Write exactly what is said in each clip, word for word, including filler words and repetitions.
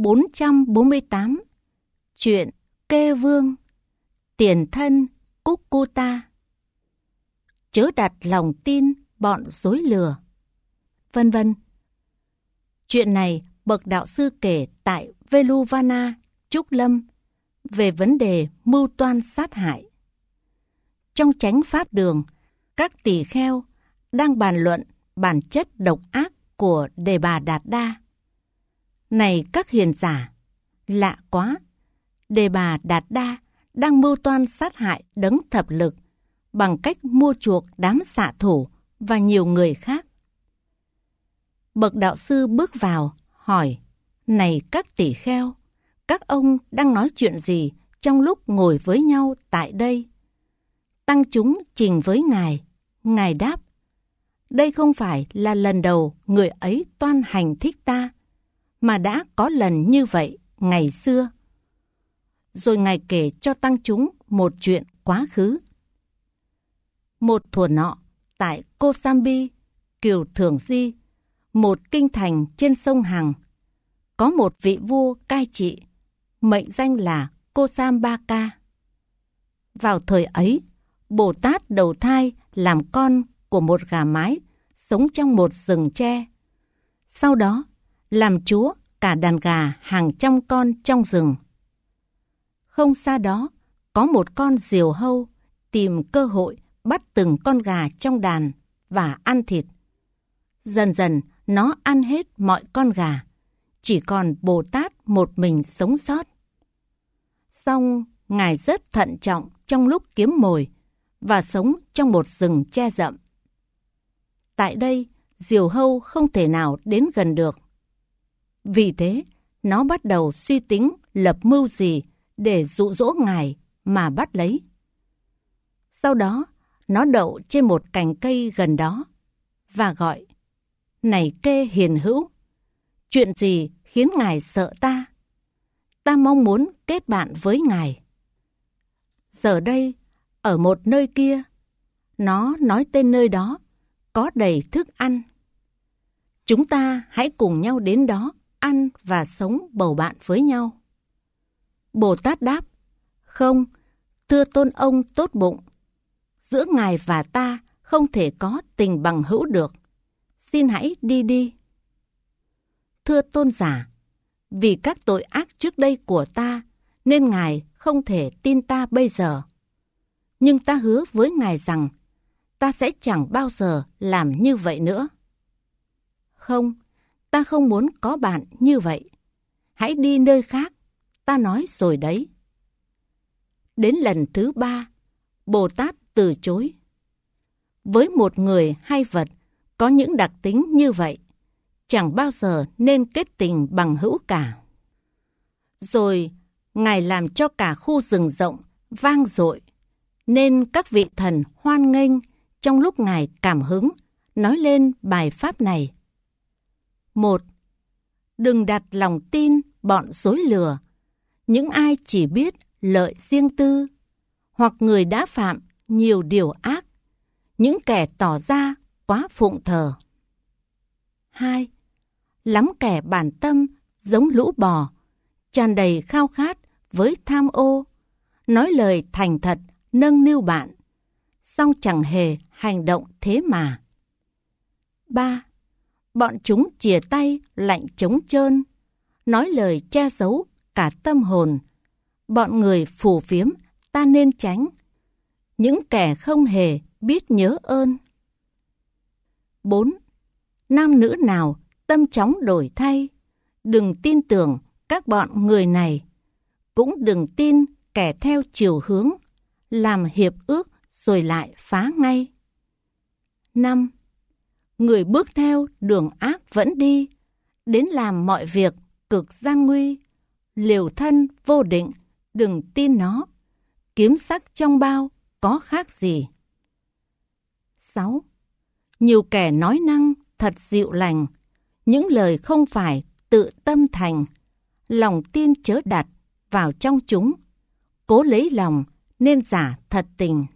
bốn trăm bốn mươi tám. Chuyện Kê Vương, tiền thân Cúcuta. Chớ đặt lòng tin bọn dối lừa, vân vân. Chuyện này bậc đạo sư kể tại Veluvana, Trúc Lâm về vấn đề mưu toan sát hại. Trong chánh pháp đường, các tỳ kheo đang bàn luận bản chất độc ác của Đề Bà Đạt Đa. Này các hiền giả, lạ quá! Đề Bà Đạt Đa đang mưu toan sát hại Đấng Thập Lực bằng cách mua chuộc đám xạ thủ và nhiều người khác. Bậc đạo sư bước vào, hỏi: Này các tỷ kheo, các ông đang nói chuyện gì trong lúc ngồi với nhau tại đây? Tăng chúng trình với Ngài. Ngài đáp: Đây không phải là lần đầu người ấy toan hành thích ta, mà đã có lần như vậy ngày xưa. Rồi Ngài kể cho tăng chúng một chuyện quá khứ. Một thuở nọ, tại Kosambi, Kiều Thường Di, một kinh thành trên sông Hằng, có một vị vua cai trị, mệnh danh là Kosambaka. Vào thời ấy, Bồ Tát đầu thai làm con của một gà mái sống trong một rừng tre. Sau đó, làm chúa cả đàn gà hàng trăm con trong rừng. Không xa đó, có một con diều hâu tìm cơ hội bắt từng con gà trong đàn và ăn thịt. Dần dần, nó ăn hết mọi con gà, chỉ còn Bồ Tát một mình sống sót. Song Ngài rất thận trọng trong lúc kiếm mồi và sống trong một rừng tre rậm. Tại đây, diều hâu không thể nào đến gần được. Vì thế, nó bắt đầu suy tính lập mưu gì để dụ dỗ Ngài mà bắt lấy. Sau đó, nó đậu trên một cành cây gần đó và gọi: Này Kê hiền hữu, chuyện gì khiến Ngài sợ ta? Ta mong muốn kết bạn với Ngài. Giờ đây, ở một nơi kia, nó nói tên nơi đó, có đầy thức ăn. Chúng ta hãy cùng nhau đến đó ăn và sống bầu bạn với nhau. Bồ Tát đáp: Không, thưa tôn ông tốt bụng, giữa Ngài và ta không thể có tình bằng hữu được. Xin hãy đi đi. Thưa tôn giả, vì các tội ác trước đây của ta nên Ngài không thể tin ta bây giờ. Nhưng ta hứa với Ngài rằng ta sẽ chẳng bao giờ làm như vậy nữa. Không, ta không muốn có bạn như vậy. Hãy đi nơi khác, ta nói rồi đấy. Đến lần thứ ba, Bồ Tát từ chối. Với một người hay vật có những đặc tính như vậy, chẳng bao giờ nên kết tình bằng hữu cả. Rồi, Ngài làm cho cả khu rừng rộng vang dội, nên các vị thần hoan nghênh trong lúc Ngài cảm hứng nói lên bài pháp này. Một, đừng đặt lòng tin bọn dối lừa, những ai chỉ biết lợi riêng tư, hoặc người đã phạm nhiều điều ác, những kẻ tỏ ra quá phụng thờ. Hai, lắm kẻ bản tâm giống lũ bò, tràn đầy khao khát với tham ô, nói lời thành thật nâng niu bạn, song chẳng hề hành động thế mà. Ba, bọn chúng chìa tay lạnh trống trơn, nói lời che giấu cả tâm hồn, bọn người phù phiếm ta nên tránh, những kẻ không hề biết nhớ ơn. Bốn, nam nữ nào tâm chóng đổi thay, đừng tin tưởng các bọn người này, cũng đừng tin kẻ theo chiều hướng, làm hiệp ước rồi lại phá ngay. Năm, người bước theo đường ác vẫn đi, đến làm mọi việc cực gian nguy, liều thân vô định, đừng tin nó, kiếm sắc trong bao có khác gì. Sáu, nhiều kẻ nói năng thật dịu lành, những lời không phải tự tâm thành, lòng tin chớ đặt vào trong chúng, cố lấy lòng nên giả thật tình.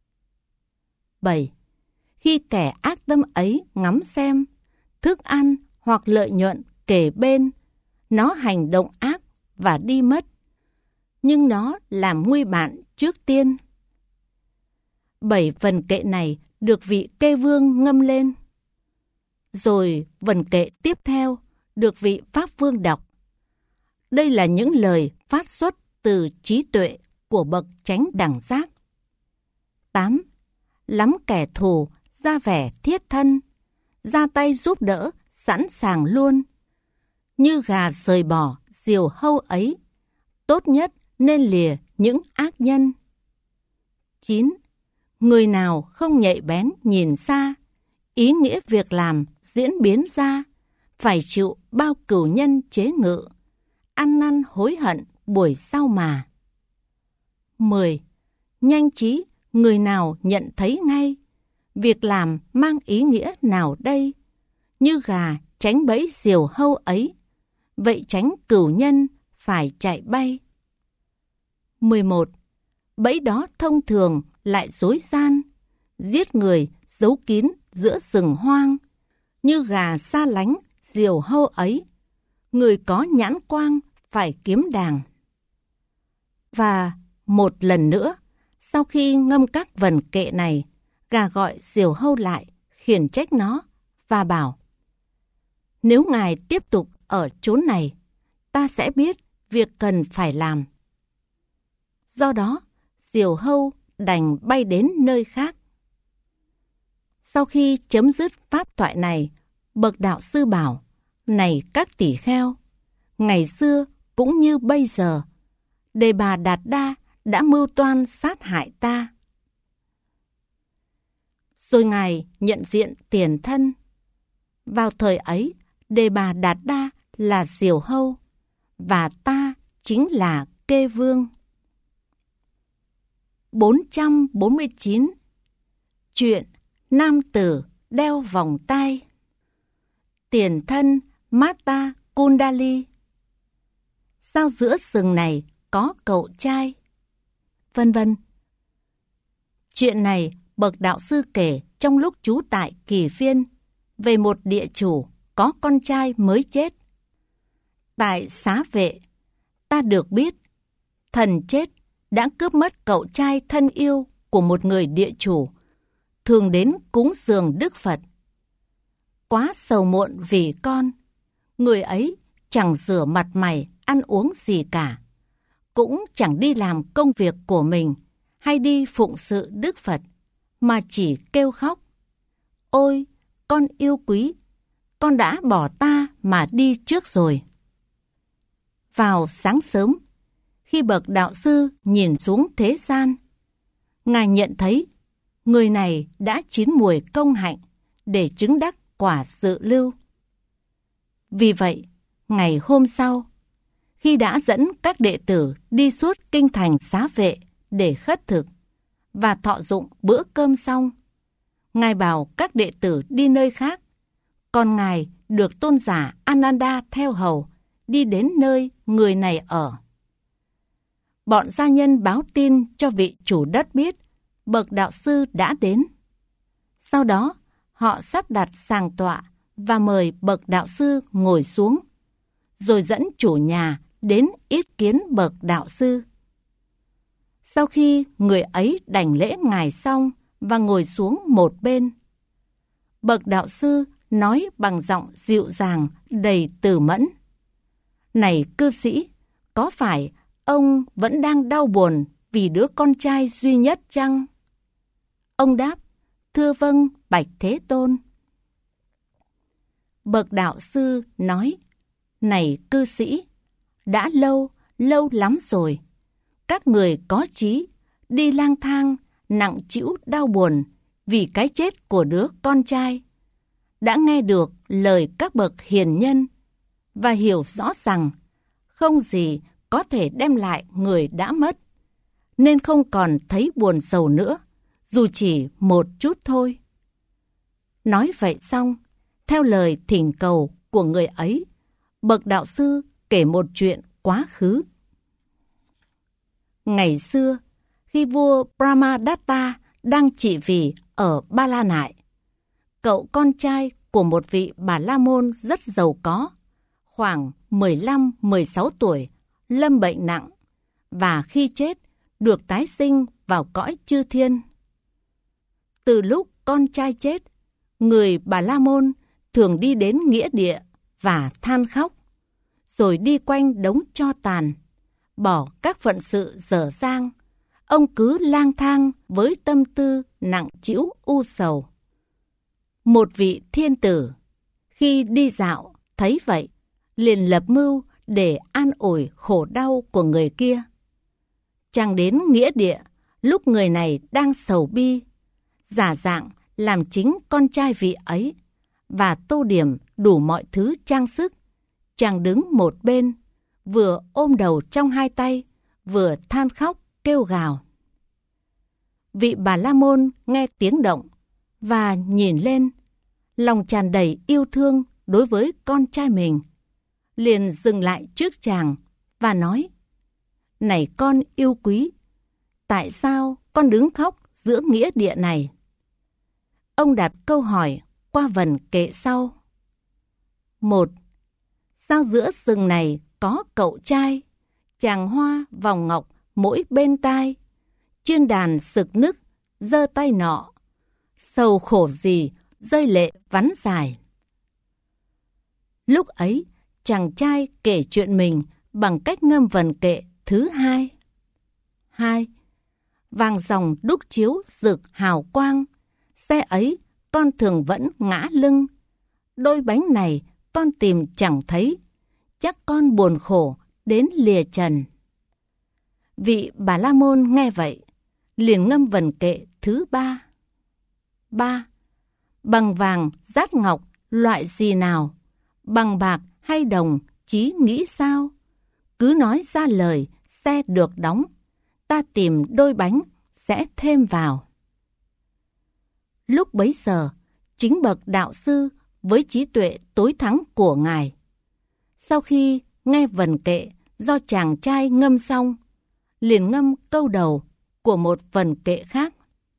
Bảy, khi kẻ ác tâm ấy ngắm xem, thức ăn hoặc lợi nhuận kề bên, nó hành động ác và đi mất, nhưng nó làm nguy bạn trước tiên. Bảy vần kệ này được vị kê vương ngâm lên. Rồi vần kệ tiếp theo được vị pháp vương đọc. Đây là những lời phát xuất từ trí tuệ của bậc chánh đẳng giác. tám. Lắm kẻ thù ra vẻ thiết thân, ra tay giúp đỡ sẵn sàng luôn. Như gà rời bỏ diều hâu ấy, tốt nhất nên lìa những ác nhân. chín. Người nào không nhạy bén nhìn xa, ý nghĩa việc làm diễn biến ra, phải chịu bao cửu nhân chế ngự, ăn năn hối hận buổi sau mà. mười. Nhanh trí người nào nhận thấy ngay, việc làm mang ý nghĩa nào đây, như gà tránh bẫy diều hâu ấy, vậy tránh cửu nhân phải chạy bay. mười một. Bẫy đó thông thường lại dối gian, giết người giấu kín giữa rừng hoang, như gà xa lánh diều hâu ấy, người có nhãn quang phải kiếm đàng. Và một lần nữa, sau khi ngâm các vần kệ này, gà gọi diều hâu lại, khiển trách nó và bảo: nếu ngài tiếp tục ở chốn này, ta sẽ biết việc cần phải làm. Do đó, diều hâu đành bay đến nơi khác. Sau khi chấm dứt pháp thoại này, bậc đạo sư bảo: này các tỷ kheo, ngày xưa cũng như bây giờ, Đề Bà Đạt Đa đã mưu toan sát hại ta. Rồi ngài nhận diện tiền thân. Vào thời ấy, Đề Bà Đạt Đa là diều hâu, và ta chính là kê vương. bốn trăm bốn mươi chín. Chuyện nam tử đeo vòng tai. Tiền thân Mata Kundali. Sao giữa rừng này có cậu trai? Vân vân. Chuyện này bậc đạo sư kể trong lúc trú tại Kỳ Phiên về một địa chủ có con trai mới chết. Tại Xá Vệ, ta được biết thần chết đã cướp mất cậu trai thân yêu của một người địa chủ, thường đến cúng dường Đức Phật. Quá sầu muộn vì con, người ấy chẳng rửa mặt mày ăn uống gì cả, cũng chẳng đi làm công việc của mình hay đi phụng sự Đức Phật, mà chỉ kêu khóc: ôi, con yêu quý, con đã bỏ ta mà đi trước rồi. Vào sáng sớm, khi bậc đạo sư nhìn xuống thế gian, ngài nhận thấy người này đã chín mùi công hạnh để chứng đắc quả dự lưu. Vì vậy, ngày hôm sau, khi đã dẫn các đệ tử đi suốt kinh thành Xá Vệ để khất thực và thọ dụng bữa cơm xong, ngài bảo các đệ tử đi nơi khác, còn ngài được tôn giả Ananda theo hầu đi đến nơi người này ở. Bọn gia nhân báo tin cho vị chủ đất biết bậc đạo sư đã đến. Sau đó, họ sắp đặt sàng tọa và mời bậc đạo sư ngồi xuống, rồi dẫn chủ nhà đến yết kiến bậc đạo sư. Sau khi người ấy đảnh lễ ngài xong và ngồi xuống một bên, bậc đạo sư nói bằng giọng dịu dàng đầy từ mẫn: này cư sĩ, có phải ông vẫn đang đau buồn vì đứa con trai duy nhất chăng? Ông đáp: thưa vâng, bạch Thế Tôn. Bậc đạo sư nói: này cư sĩ, đã lâu, lâu lắm rồi, các người có trí đi lang thang nặng trĩu đau buồn vì cái chết của đứa con trai, đã nghe được lời các bậc hiền nhân và hiểu rõ rằng không gì có thể đem lại người đã mất, nên không còn thấy buồn sầu nữa, dù chỉ một chút thôi. Nói vậy xong, theo lời thỉnh cầu của người ấy, bậc đạo sư kể một chuyện quá khứ. Ngày xưa, khi vua Brahmadatta đang trị vì ở Ba La Nại, cậu con trai của một vị Bà La Môn rất giàu có, khoảng mười lăm mười sáu tuổi, lâm bệnh nặng, và khi chết được tái sinh vào cõi chư thiên. Từ lúc con trai chết, người Bà La Môn thường đi đến nghĩa địa và than khóc, rồi đi quanh đống tro tàn, bỏ các phận sự dở dang. Ông cứ lang thang với tâm tư nặng trĩu u sầu. Một vị thiên tử khi đi dạo thấy vậy, liền lập mưu để an ủi khổ đau của người kia. Chàng đến nghĩa địa lúc người này đang sầu bi, giả dạng làm chính con trai vị ấy và tô điểm đủ mọi thứ trang sức. Chàng đứng một bên, vừa ôm đầu trong hai tay, vừa than khóc kêu gào. Vị Bà La Môn nghe tiếng động và nhìn lên, lòng tràn đầy yêu thương đối với con trai mình, liền dừng lại trước chàng và nói: Này con yêu quý, tại sao con đứng khóc giữa nghĩa địa này? Ông đặt câu hỏi qua vần kệ sau. Một. Sao giữa rừng này có cậu trai, chàng hoa vòng ngọc mỗi bên tai, trên đàn sực nức, giơ tay nọ, sầu khổ gì, rơi lệ vắn dài. Lúc ấy, chàng trai kể chuyện mình bằng cách ngâm vần kệ thứ hai. Hai. Vàng dòng đúc chiếu rực hào quang, xe ấy con thường vẫn ngã lưng, đôi bánh này con tìm chẳng thấy, chắc con buồn khổ đến lìa trần. Vị Bà La Môn nghe vậy, liền ngâm vần kệ thứ ba. Ba. Bằng vàng dát ngọc loại gì nào, bằng bạc hay đồng chí nghĩ sao? Cứ nói ra lời xe được đóng, ta tìm đôi bánh sẽ thêm vào. Lúc bấy giờ, chính bậc đạo sư với trí tuệ tối thắng của ngài, sau khi nghe vần kệ do chàng trai ngâm xong, liền ngâm câu đầu của một vần kệ khác.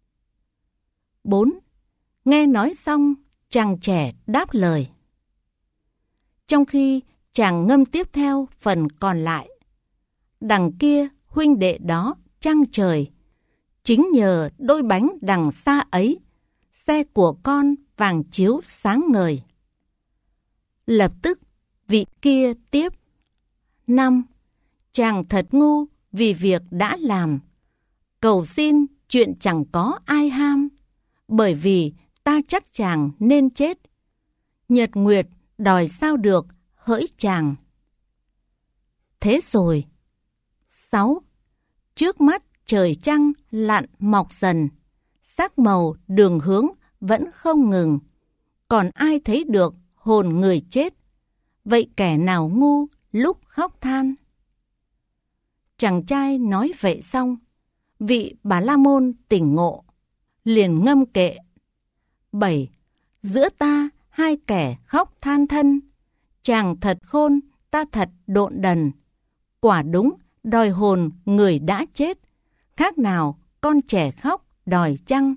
Bốn. Nghe nói xong, chàng trẻ đáp lời. Trong khi chàng ngâm tiếp theo phần còn lại: Đằng kia huynh đệ đó trăng trời, chính nhờ đôi bánh đằng xa ấy, xe của con vàng chiếu sáng ngời. Lập tức vị kia tiếp. Năm. Chàng thật ngu vì việc đã làm, cầu xin chuyện chẳng có ai ham, bởi vì ta chắc chàng nên chết, nhật nguyệt đòi sao được hỡi chàng. Thế rồi. Sáu. Trước mắt trời trăng lặn mọc dần, sắc màu đường hướng vẫn không ngừng, còn ai thấy được hồn người chết, vậy kẻ nào ngu lúc khóc than. Chàng trai nói vậy xong, vị Bà La Môn tỉnh ngộ, liền ngâm kệ. Bảy. Giữa ta hai kẻ khóc than thân, chàng thật khôn, ta thật độn đần, quả đúng đòi hồn người đã chết, khác nào con trẻ khóc đòi chăng.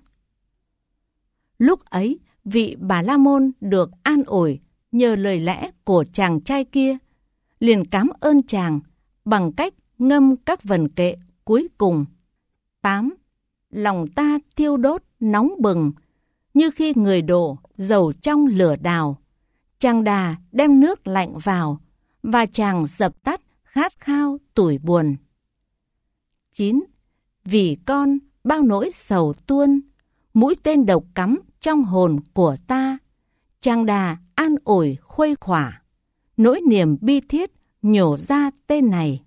Lúc ấy, vị Bà La Môn được an ủi nhờ lời lẽ của chàng trai kia, liền cảm ơn chàng bằng cách ngâm các vần kệ cuối cùng. Tám. Lòng ta thiêu đốt nóng bừng, như khi người đổ dầu trong lửa đào, chàng đà đem nước lạnh vào, và chàng dập tắt khát khao tủi buồn. Chín. Vì con bao nỗi sầu tuôn, mũi tên độc cắm trong hồn của ta, chàng đà an ủi khuây khỏa, nỗi niềm bi thiết nhổ ra tên này.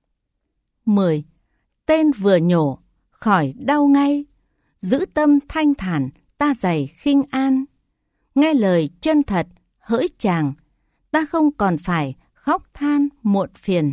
Mười. Tên vừa nhổ, khỏi đau ngay, giữ tâm thanh thản, ta dày khinh an. Nghe lời chân thật, hỡi chàng, ta không còn phải khóc than muộn phiền.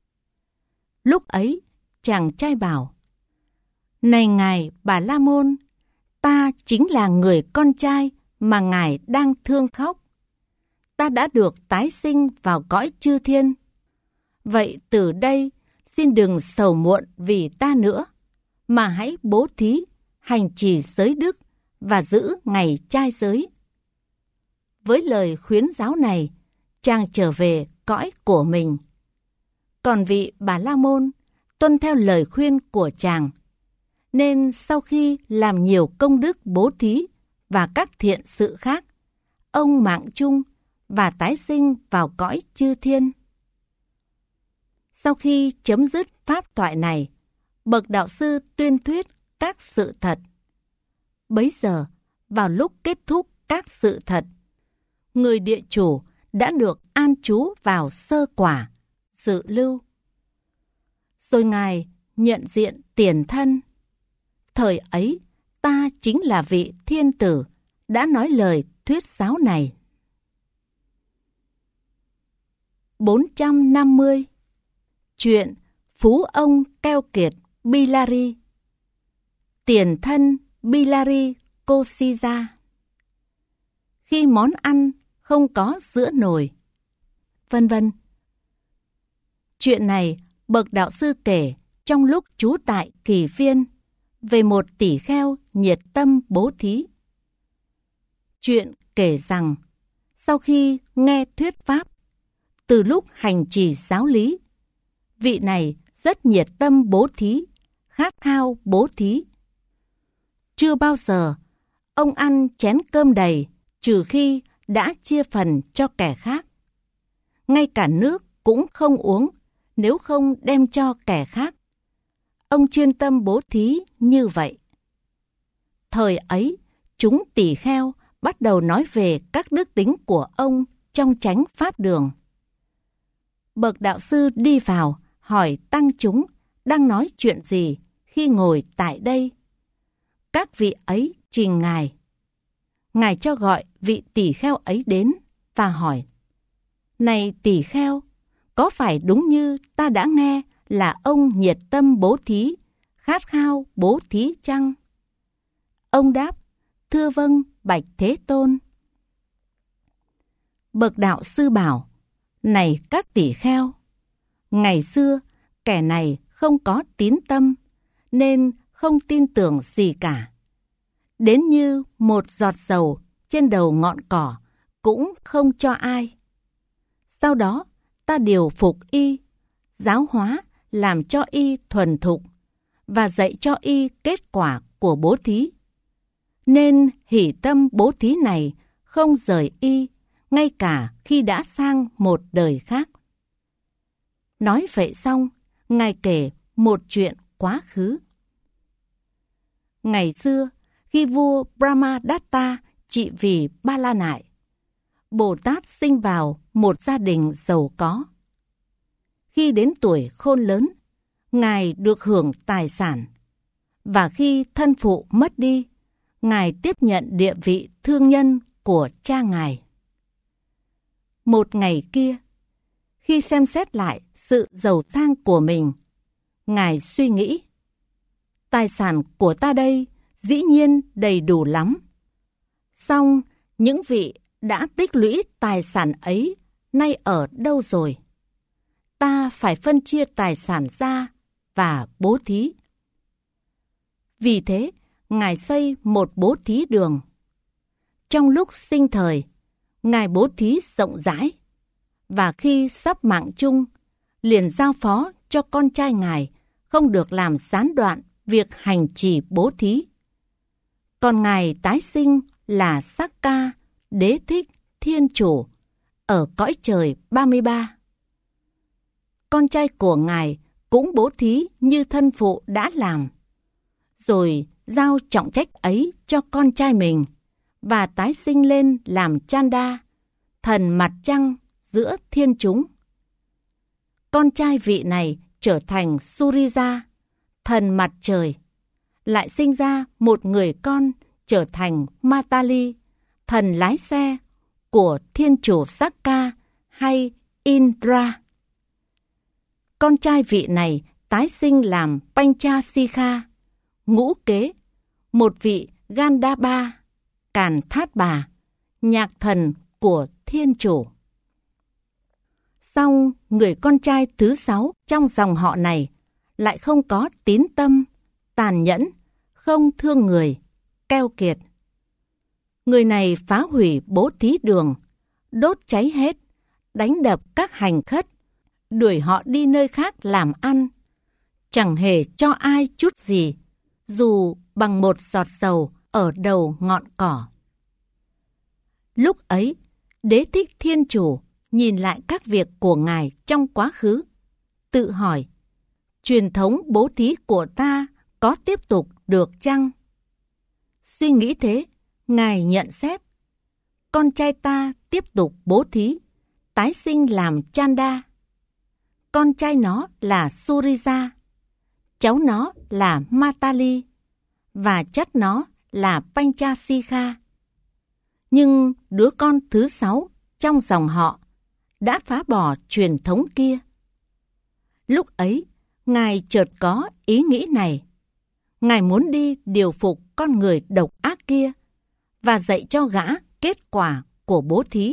Lúc ấy, chàng trai bảo: Này ngài Bà La Môn, ta chính là người con trai mà ngài đang thương khóc. Ta đã được tái sinh vào cõi chư thiên. Vậy từ đây, xin đừng sầu muộn vì ta nữa, mà hãy bố thí, hành trì giới đức và giữ ngày trai giới. Với lời khuyến giáo này, chàng trở về cõi của mình. Còn vị Bà La Môn tuân theo lời khuyên của chàng, nên sau khi làm nhiều công đức bố thí và các thiện sự khác, ông mạng chung và tái sinh vào cõi chư thiên. Sau khi chấm dứt pháp thoại này, bậc đạo sư tuyên thuyết các sự thật. Bấy giờ, vào lúc kết thúc các sự thật, người địa chủ đã được an trú vào sơ quả, dự lưu. Rồi Ngài nhận diện tiền thân. Thời ấy, ta chính là vị thiên tử đã nói lời thuyết giáo này. bốn trăm năm mươi. Chuyện Phú ông keo kiệt Bilari. Tiền thân Bilari Kosija. Khi món ăn không có giữa nồi, vân vân. Chuyện này bậc đạo sư kể trong lúc trú tại Kỳ Viên về một tỷ kheo nhiệt tâm bố thí. Chuyện kể rằng sau khi nghe thuyết pháp, từ lúc hành trì giáo lý, vị này rất nhiệt tâm bố thí, khát khao bố thí. Chưa bao giờ ông ăn chén cơm đầy trừ khi đã chia phần cho kẻ khác. Ngay cả nước cũng không uống nếu không đem cho kẻ khác. Ông chuyên tâm bố thí như vậy. Thời ấy, chúng tỷ kheo bắt đầu nói về các đức tính của ông trong chánh pháp đường. Bậc đạo sư đi vào hỏi tăng chúng đang nói chuyện gì khi ngồi tại đây. Các vị ấy trình Ngài. Ngài cho gọi vị tỷ kheo ấy đến và hỏi: Này tỷ kheo, có phải đúng như ta đã nghe là ông nhiệt tâm bố thí, khát khao bố thí chăng? Ông đáp: Thưa vâng, bạch Thế Tôn. Bậc đạo sư bảo: Này các tỷ kheo, ngày xưa kẻ này không có tín tâm nên không tin tưởng gì cả. Đến như một giọt dầu trên đầu ngọn cỏ cũng không cho ai. Sau đó ta điều phục y, giáo hóa làm cho y thuần thục và dạy cho y kết quả của bố thí. Nên hỷ tâm bố thí này không rời y ngay cả khi đã sang một đời khác. Nói vậy xong, Ngài kể một chuyện quá khứ. Ngày xưa, khi vua Brahmadatta trị vì Ba La Nại, Bồ Tát sinh vào một gia đình giàu có. Khi đến tuổi khôn lớn, Ngài được hưởng tài sản, và khi thân phụ mất đi, Ngài tiếp nhận địa vị thương nhân của cha Ngài. Một ngày kia, khi xem xét lại sự giàu sang của mình, Ngài suy nghĩ: tài sản của ta đây dĩ nhiên đầy đủ lắm. Song những vị đã tích lũy tài sản ấy nay ở đâu rồi? Ta phải phân chia tài sản ra và bố thí. Vì thế, Ngài xây một bố thí đường. Trong lúc sinh thời, Ngài bố thí rộng rãi, và khi sắp mạng chung, liền giao phó cho con trai Ngài không được làm gián đoạn việc hành trì bố thí. Còn Ngài tái sinh là Sakka, Đế Thích, Thiên Chủ, ở cõi trời ba mươi ba. Con trai của Ngài cũng bố thí như thân phụ đã làm, rồi giao trọng trách ấy cho con trai mình, và tái sinh lên làm Chanda, thần mặt trăng giữa thiên chúng. Con trai vị này trở thành Surya, thần mặt trời, lại sinh ra một người con trở thành Matali, thần lái xe của thiên chủ Sakka hay Indra. Con trai vị này tái sinh làm Panchasikha, ngũ kế, một vị Gandhaba, Càn Thát Bà, nhạc thần của thiên chủ. Song người con trai thứ sáu trong dòng họ này lại không có tín tâm, tàn nhẫn, không thương người, keo kiệt. Người này phá hủy bố thí đường, đốt cháy hết, đánh đập các hành khất, đuổi họ đi nơi khác làm ăn, chẳng hề cho ai chút gì, dù bằng một giọt dầu ở đầu ngọn cỏ. Lúc ấy, Đế Thích Thiên Chủ nhìn lại các việc của Ngài trong quá khứ, tự hỏi, truyền thống bố thí của ta có tiếp tục được chăng? Suy nghĩ thế, Ngài nhận xét, con trai ta tiếp tục bố thí, tái sinh làm Chanda. Con trai nó là Surija, cháu nó là Matali, và chắt nó là Panchasikha. Nhưng đứa con thứ sáu trong dòng họ đã phá bỏ truyền thống kia. Lúc ấy, Ngài chợt có ý nghĩ này. Ngài muốn đi điều phục con người độc ác kia và dạy cho gã kết quả của bố thí.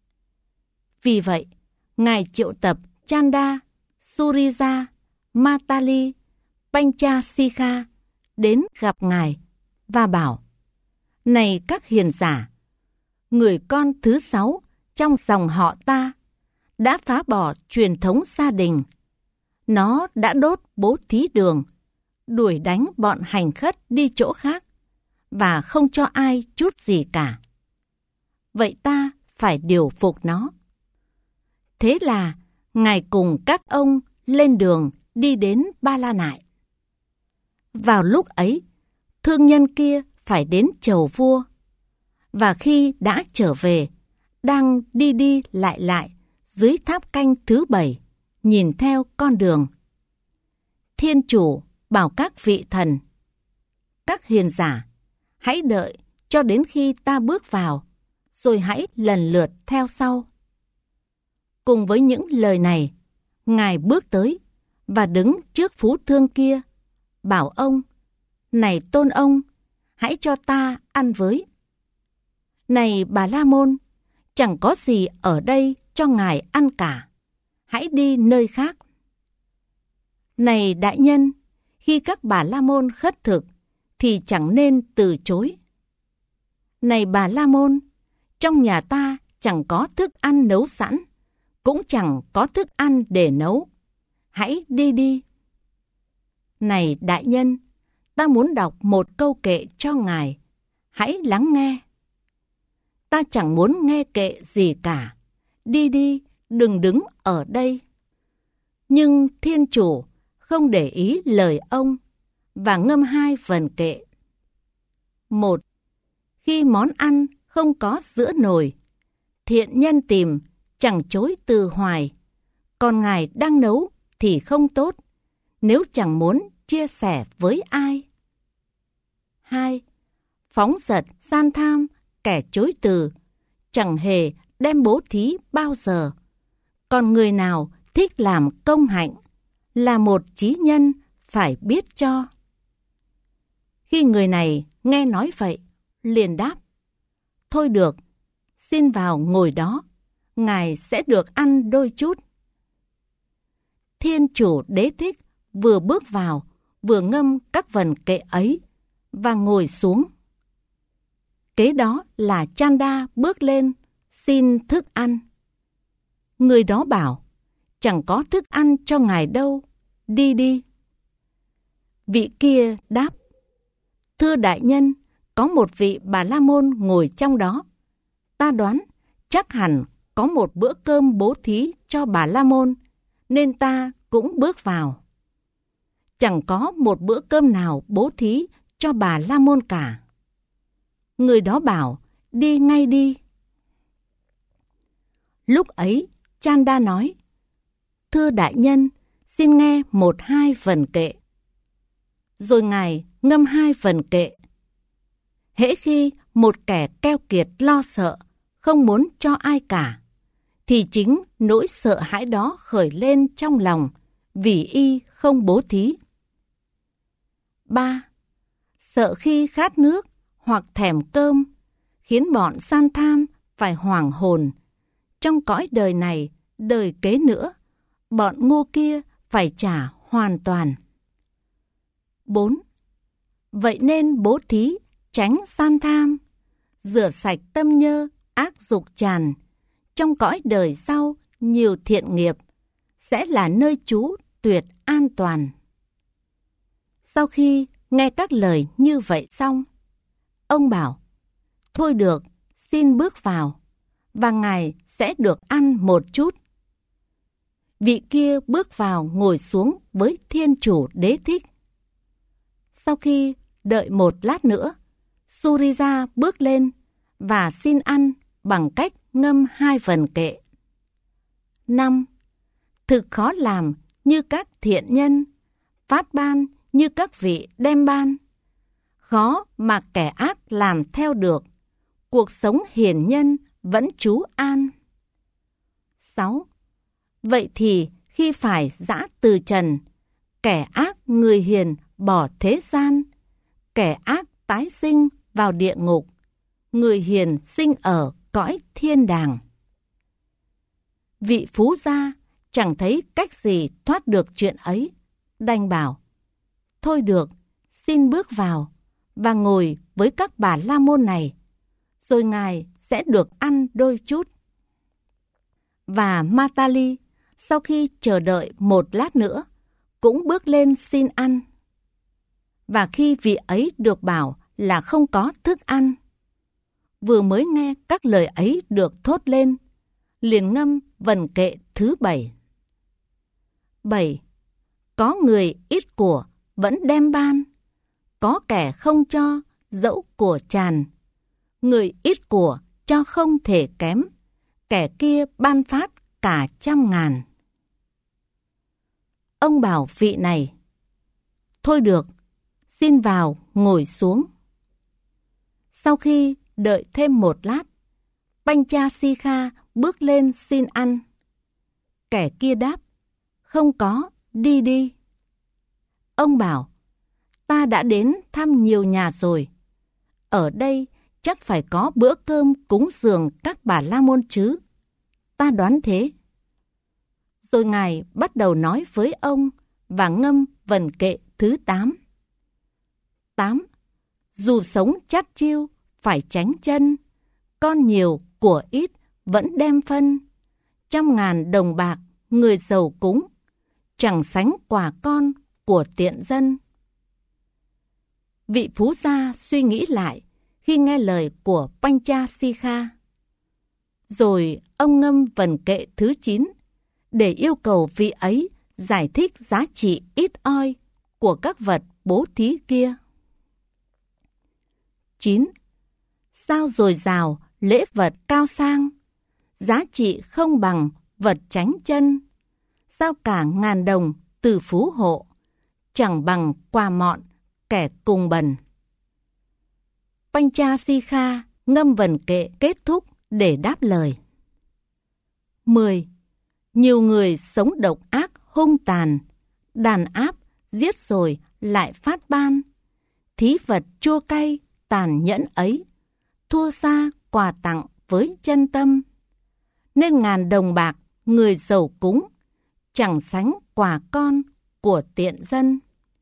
Vì vậy, Ngài triệu tập Chanda, Surija, Matali, Panchasikha đến gặp Ngài và bảo, này các hiền giả, người con thứ sáu trong dòng họ ta đã phá bỏ truyền thống gia đình. Nó đã đốt bố thí đường, đuổi đánh bọn hành khất đi chỗ khác và không cho ai chút gì cả. Vậy ta phải điều phục nó. Thế là Ngài cùng các ông lên đường đi đến Ba La Nại. Vào lúc ấy, thương nhân kia phải đến chầu vua, và khi đã trở về, đang đi đi lại lại dưới tháp canh thứ bảy, nhìn theo con đường. Thiên Chủ bảo các vị thần, các hiền giả, hãy đợi cho đến khi ta bước vào, rồi hãy lần lượt theo sau. Cùng với những lời này, Ngài bước tới và đứng trước phú thương kia, bảo ông, này tôn ông, hãy cho ta ăn với. Này Bà La Môn, chẳng có gì ở đây cho ngài ăn cả, hãy đi nơi khác. Này đại nhân, khi các Bà La Môn khất thực thì chẳng nên từ chối. Này Bà La Môn, trong nhà ta chẳng có thức ăn nấu sẵn, cũng chẳng có thức ăn để nấu, hãy đi đi. Này đại nhân, ta muốn đọc một câu kệ cho ngài, hãy lắng nghe. Ta chẳng muốn nghe kệ gì cả, đi đi, đừng đứng ở đây. Nhưng Thiên Chủ không để ý lời ông và ngâm hai vần kệ. Một, khi món ăn không có giữa nồi, thiện nhân tìm chẳng chối từ hoài, còn ngài đang nấu thì không tốt, nếu chẳng muốn chia sẻ với ai. Hai, phóng dật gian tham kẻ chối từ, chẳng hề đem bố thí bao giờ, còn người nào thích làm công hạnh, là một trí nhân phải biết cho. Khi người này nghe nói vậy, liền đáp, thôi được, xin vào ngồi đó, ngài sẽ được ăn đôi chút. Thiên Chủ Đế Thích vừa bước vào, vừa ngâm các vần kệ ấy và ngồi xuống. Kế đó là Chanda bước lên xin thức ăn. Người đó bảo, chẳng có thức ăn cho ngài đâu, đi đi. Vị kia đáp, thưa đại nhân, có một vị Bà La Môn ngồi trong đó. Ta đoán chắc hẳn có một bữa cơm bố thí cho Bà La Môn, nên ta cũng bước vào. Chẳng có một bữa cơm nào bố thí cho Bà La Môn cả. Người đó bảo, đi ngay đi. Lúc ấy, Chanda nói, thưa đại nhân, xin nghe một hai vần kệ. Rồi ngài ngâm hai vần kệ. Hễ khi một kẻ keo kiệt lo sợ, không muốn cho ai cả, thì chính nỗi sợ hãi đó khởi lên trong lòng, vì y không bố thí. Ba, sợ khi khát nước hoặc thèm cơm, khiến bọn san tham phải hoảng hồn. Trong cõi đời này, đời kế nữa, bọn ngu kia phải trả hoàn toàn. Bốn, vậy nên bố thí tránh san tham, rửa sạch tâm nhơ ác dục tràn, trong cõi đời sau nhiều thiện nghiệp, sẽ là nơi trú tuyệt an toàn. Sau khi nghe các lời như vậy xong, ông bảo, thôi được, xin bước vào, và ngài sẽ được ăn một chút. Vị kia bước vào ngồi xuống với Thiên Chủ Đế Thích. Sau khi đợi một lát nữa, Surya bước lên và xin ăn bằng cách ngâm hai vần kệ. năm. Thực khó làm như các thiện nhân, phát ban như các vị đem ban. Khó mà kẻ ác làm theo được, cuộc sống hiền nhân vẫn trú an. sáu. Vậy thì khi phải giã từ trần, kẻ ác người hiền bỏ thế gian, kẻ ác tái sinh vào địa ngục, người hiền sinh ở cõi thiên đàng. Vị phú gia chẳng thấy cách gì thoát được chuyện ấy, đành bảo, thôi được, xin bước vào và ngồi với các bà la môn này, rồi ngài sẽ được ăn đôi chút. Và Matali, sau khi chờ đợi một lát nữa, cũng bước lên xin ăn. Và khi vị ấy được bảo là không có thức ăn, vừa mới nghe các lời ấy được thốt lên, liền ngâm vần kệ thứ bảy. bảy. Có người ít của vẫn đem ban, có kẻ không cho dẫu của tràn. Người ít của cho không thể kém, kẻ kia ban phát cả trăm ngàn. Ông bảo vị này, thôi được, xin vào ngồi xuống. Sau khi đợi thêm một lát, Panchasikha bước lên xin ăn. Kẻ kia đáp, không có, đi đi. Ông bảo, ta đã đến thăm nhiều nhà rồi. Ở đây chắc phải có bữa cơm cúng dường các bà la môn chứ. Ta đoán thế. Rồi ngài bắt đầu nói với ông và ngâm vần kệ thứ tám. tám. Dù sống chát chiu, phải tránh chân, con nhiều, của ít, vẫn đem phân. Trăm ngàn đồng bạc, người giàu cúng, chẳng sánh quà con của tiện dân. Vị phú gia suy nghĩ lại khi nghe lời của Panchasikha. Rồi ông ngâm vần kệ thứ chín để yêu cầu vị ấy giải thích giá trị ít oi của các vật bố thí kia. chín. Sao dồi dào lễ vật cao sang, giá trị không bằng vật tránh chân. Sao cả ngàn đồng từ phú hộ, chẳng bằng quà mọn kẻ cùng bần. Panchasikha ngâm vần kệ kết thúc để đáp lời. mười. Nhiều người sống độc ác hung tàn, đàn áp, giết rồi lại phát ban. Thí vật chua cay, tàn nhẫn ấy, thua xa quà tặng với chân tâm. Nên ngàn đồng bạc, người giàu cúng, chẳng sánh quà con của tiện dân.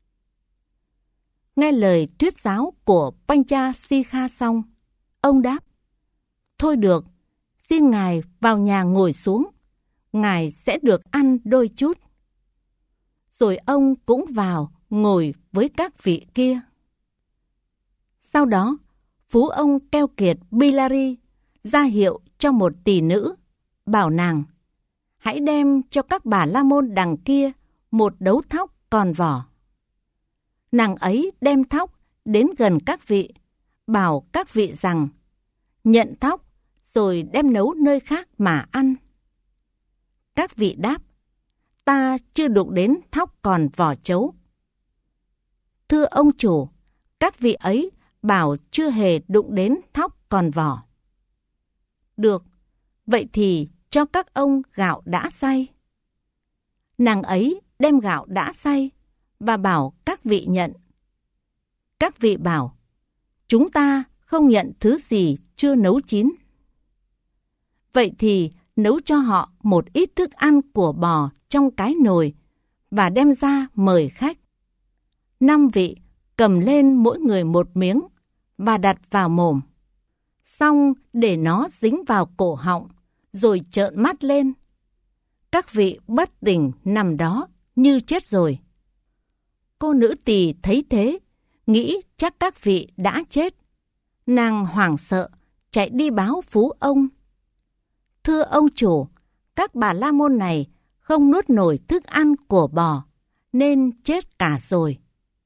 Nghe lời thuyết giáo của Panchasikha xong, ông đáp, thôi được, xin ngài vào nhà ngồi xuống, ngài sẽ được ăn đôi chút. Rồi ông cũng vào ngồi với các vị kia. Sau đó, phú ông keo kiệt Bilari ra hiệu cho một tỷ nữ, bảo nàng, hãy đem cho các bà la môn đằng kia một đấu thóc còn vỏ. Nàng ấy đem thóc đến gần các vị, bảo các vị rằng, nhận thóc rồi đem nấu nơi khác mà ăn. Các vị đáp, ta chưa đụng đến thóc còn vỏ trấu. Thưa ông chủ, các vị ấy bảo chưa hề đụng đến thóc còn vỏ. Được, vậy thì cho các ông gạo đã xay. Nàng ấy đem gạo đã xay và bảo các vị nhận. Các vị bảo, chúng ta không nhận thứ gì chưa nấu chín. Vậy thì nấu cho họ một ít thức ăn của bò trong cái nồi và đem ra mời khách. Năm vị cầm lên mỗi người một miếng và đặt vào mồm. Xong để nó dính vào cổ họng rồi trợn mắt lên. các vị bất tỉnh nằm đó như chết rồi. Cô nữ tỳ thấy thế, nghĩ chắc các vị đã chết. Nàng hoảng sợ, chạy đi báo phú ông. Thưa ông chủ, các bà la môn này không nuốt nổi thức ăn của bò, nên chết cả rồi.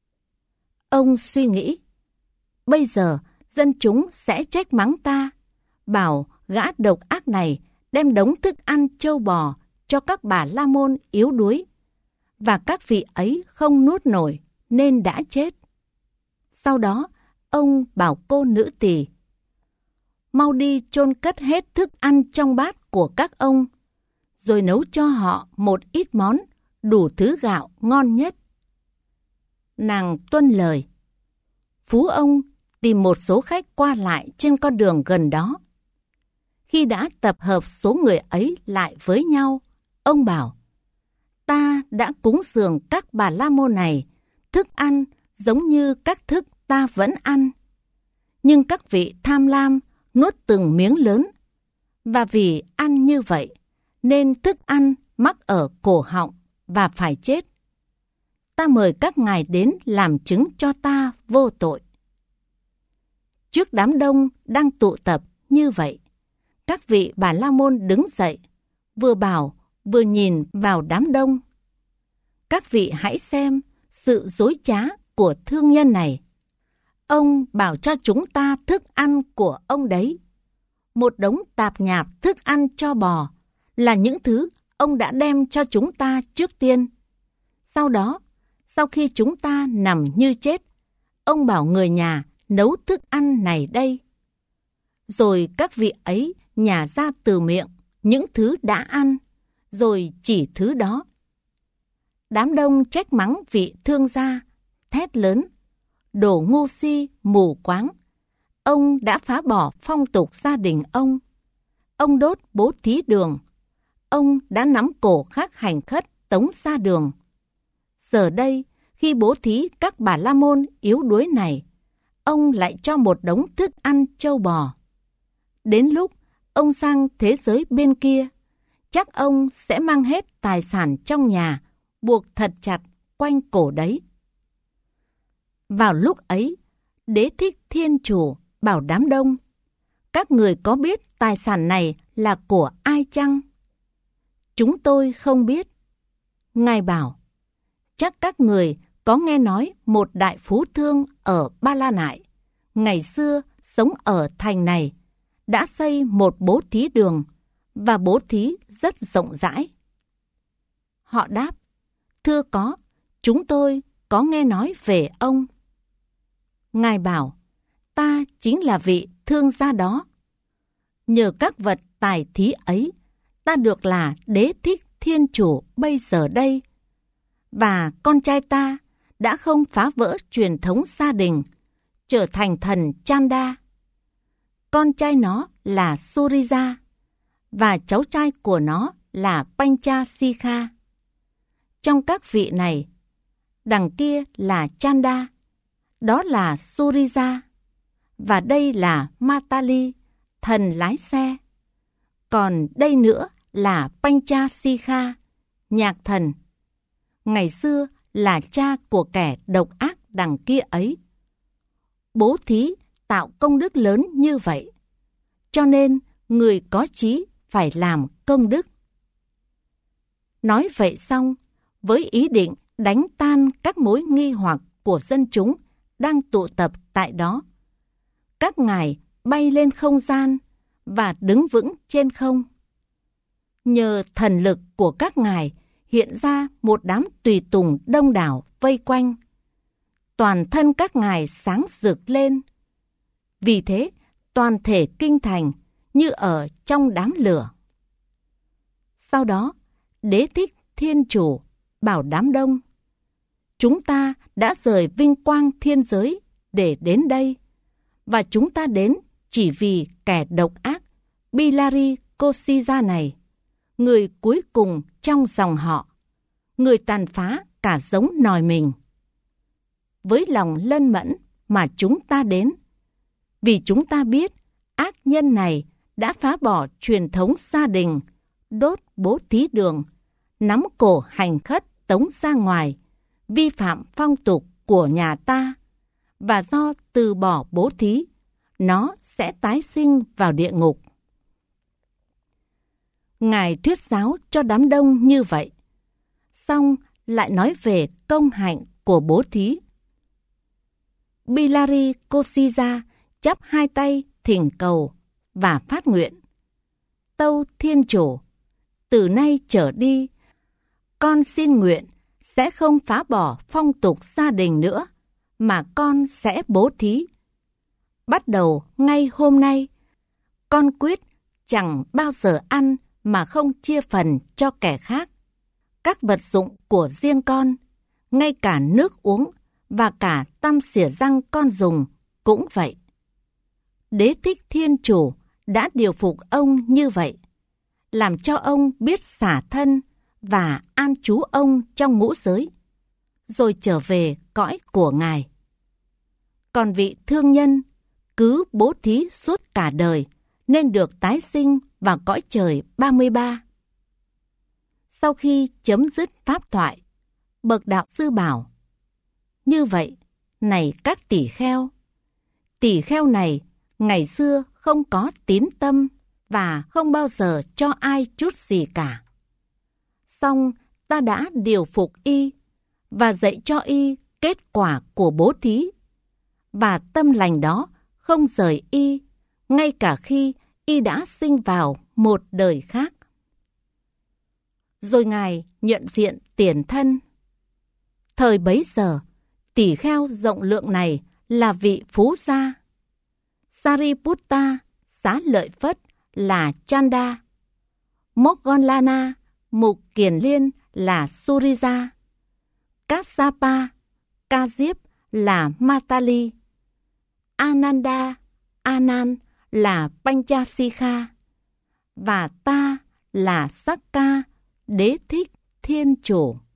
Ông suy nghĩ, bây giờ dân chúng sẽ trách mắng ta, bảo gã độc ác này đem đống thức ăn trâu bò cho các bà la môn yếu đuối, và các vị ấy không nuốt nổi nên đã chết. Sau đó, ông bảo cô nữ tỳ, mau đi chôn cất hết thức ăn trong bát của các ông, rồi nấu cho họ một ít món, đủ thứ gạo ngon nhất. Nàng tuân lời. Phú ông tìm một số khách qua lại trên con đường gần đó. Khi đã tập hợp số người ấy lại với nhau, ông bảo, ta đã cúng dường các bà la môn này thức ăn giống như các thức ta vẫn ăn. Nhưng các vị tham lam nuốt từng miếng lớn, và vì ăn như vậy nên thức ăn mắc ở cổ họng và phải chết. Ta mời các ngài đến làm chứng cho ta vô tội. Trước đám đông đang tụ tập như vậy, các vị bà la môn đứng dậy, vừa bảo vừa nhìn vào đám đông. Các vị hãy xem sự dối trá của thương nhân này. Ông bảo cho chúng ta thức ăn của ông đấy. Một đống tạp nhạp thức ăn cho bò là những thứ ông đã đem cho chúng ta trước tiên. Sau đó, sau khi chúng ta nằm như chết, ông bảo người nhà nấu thức ăn này đây. Rồi các vị ấy nhả ra từ miệng những thứ đã ăn, rồi chỉ thứ đó. Đám đông trách mắng vị thương gia, thét lớn, đồ ngu si, mù quáng. Ông đã phá bỏ phong tục gia đình ông. Ông đốt bố thí đường. Ông đã nắm cổ các hành khất tống ra đường. Giờ đây, khi bố thí các bà la môn yếu đuối này, ông lại cho một đống thức ăn trâu bò. Đến lúc ông sang thế giới bên kia, chắc ông sẽ mang hết tài sản trong nhà, buộc thật chặt quanh cổ đấy. Vào lúc ấy, Đế Thích Thiên Chủ bảo đám đông, các người có biết tài sản này là của ai chăng? Chúng tôi không biết. Ngài bảo, chắc các người có nghe nói một đại phú thương ở Ba La Nại, ngày xưa sống ở thành này, đã xây một bố thí đường và bố thí rất rộng rãi. Họ đáp, thưa có, chúng tôi có nghe nói về ông. Ngài bảo, ta chính là vị thương gia đó. Nhờ các vật tài thí ấy, ta được là Đế Thích Thiên Chủ bây giờ đây. Và con trai ta đã không phá vỡ truyền thống gia đình, trở thành thần Chanda. Con trai nó là Surija, và cháu trai của nó là Panchasikha. Trong các vị này, đằng kia là Chanda, đó là Surija, và đây là Matali, thần lái xe. Còn đây nữa là Panchasikha, nhạc thần. Ngày xưa là cha của kẻ độc ác đằng kia ấy. Bố thí tạo công đức lớn như vậy, cho nên người có trí phải làm công đức. Nói vậy xong, với ý định đánh tan các mối nghi hoặc của dân chúng đang tụ tập tại đó, các ngài bay lên không gian và đứng vững trên không. Nhờ thần lực của các ngài hiện ra một đám tùy tùng đông đảo vây quanh. Toàn thân các ngài sáng rực lên. Vì thế, toàn thể kinh thành như ở trong đám lửa. Sau đó, Đế Thích Thiên Chủ bảo đám đông, chúng ta đã rời vinh quang thiên giới để đến đây, và chúng ta đến chỉ vì kẻ độc ác Bilari Kosija này, người cuối cùng trong dòng họ, người tàn phá cả giống nòi mình. Với lòng lân mẫn mà chúng ta đến, vì chúng ta biết ác nhân này đã phá bỏ truyền thống gia đình, đốt bố thí đường nắm cổ hành khất tống ra ngoài, vi phạm phong tục của nhà ta, và do từ bỏ bố thí, nó sẽ tái sinh vào địa ngục. Ngài thuyết giáo cho đám đông như vậy, xong lại nói về công hạnh của bố thí. Bilari Kosija chắp hai tay thỉnh cầu và phát nguyện: Tâu Thiên Chủ, từ nay trở đi, con xin nguyện sẽ không phá bỏ phong tục gia đình nữa, mà con sẽ bố thí. Bắt đầu ngay hôm nay, con quyết chẳng bao giờ ăn mà không chia phần cho kẻ khác. Các vật dụng của riêng con, ngay cả nước uống và cả tăm xỉa răng con dùng cũng vậy. Đế Thích Thiên Chủ đã điều phục ông như vậy, làm cho ông biết xả thân và an trú ông trong ngũ giới, rồi trở về cõi của Ngài. Còn vị thương nhân cứ bố thí suốt cả đời nên được tái sinh vào cõi trời ba mươi ba. Sau khi chấm dứt pháp thoại, bậc đạo sư bảo: Như vậy, này các tỷ kheo, tỷ kheo này ngày xưa không có tín tâm và không bao giờ cho ai chút gì cả. Song ta đã điều phục y và dạy cho y kết quả của bố thí, và tâm lành đó không rời y ngay cả khi y đã sinh vào một đời khác. Rồi Ngài nhận diện tiền thân. Thời bấy giờ, tỷ kheo rộng lượng này là vị phú gia. Sariputta, Xá Lợi Phất là Chanda. Moggallana, Mục Kiền Liên là Surija. Kassapa, Ca Diếp là Matali. Ananda, Anan là Panchasikha. Và ta là Sakka, Đế Thích Thiên Chủ.